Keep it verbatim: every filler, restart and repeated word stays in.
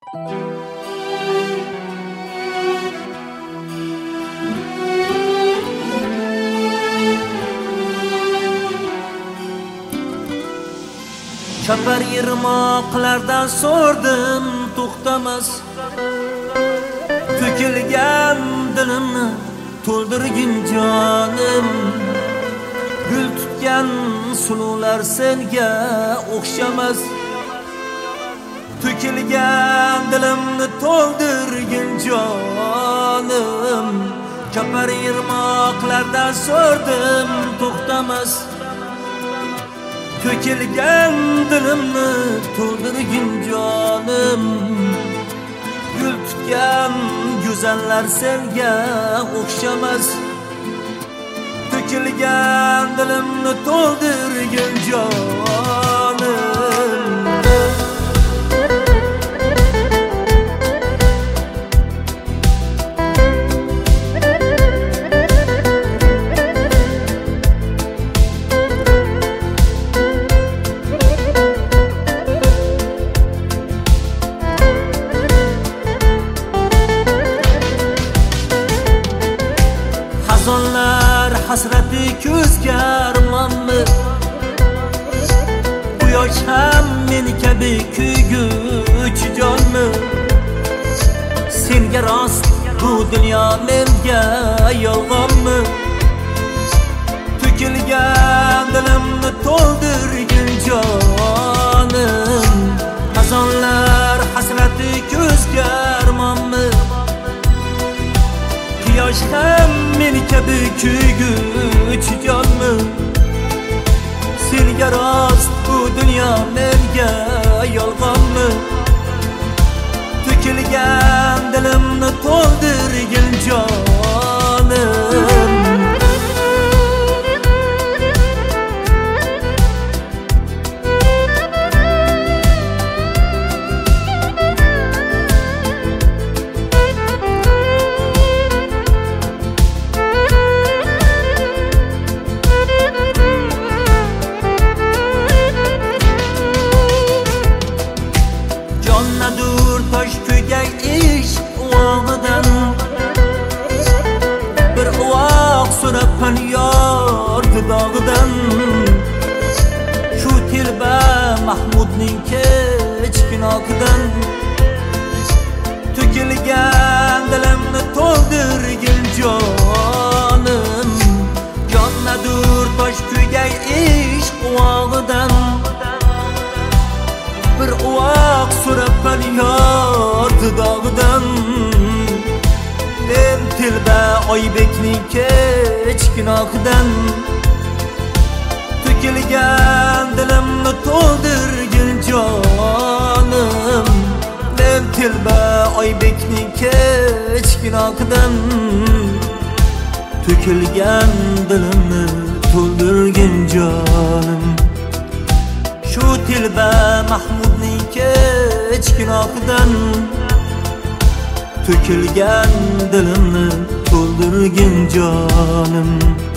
Chapar yirmoqlardan so'rdim to'xtamas, to'kilgan dilimni to'ldirgin jonim. Gul tutgan sulular senga o'xshamas, to'kilgan dilimni to'ldirgin jonim. Chapar yirmoqlardan so'rdim to'xtamas, to'kilgan dilimni to'ldirgin jonim. Gul tutgan go'zallar senga o'xshamas, to'kilgan dilimni to'ldirgin jonim. Xazonlar hasrati ko'zga armonmi? Quyosh ham men kabi kuyguchi jonmi? Senga rost bu dunyo menga yolg'onmi? To'kilgan dilimni to'ldirgin jonim. Xazonlar hasrati ko'zga armonmi? Quyosh ham men kabi kuyguchi jonmi? Senga rost bu dunyo menga yolg'onmi? To'kilgan dilimni to'ldirgin jonim. Jonnadur tosh ko'gay ish uog'idan, bir uvoq so'rabman yor dudog'idan. Shu tilba Mahmudning kechkinoqidan, to'kilgan dilimni to'ldirgin jonim. Jonnadur tosh ko'gay ish uog'idan, bir uvoq so'rabman yor dudog'idan. Men tilba Oybekning kechkinoqidan, to'kilgan dilimni to'ldirgin jonim. Men tilba Oybekning kechkinoqidan, to'kilgan dilimni to'ldirgin jonim. Shu tilba Mahmudning kechkinoqidan, to'kilgan dilimni to'ldirgin jonim.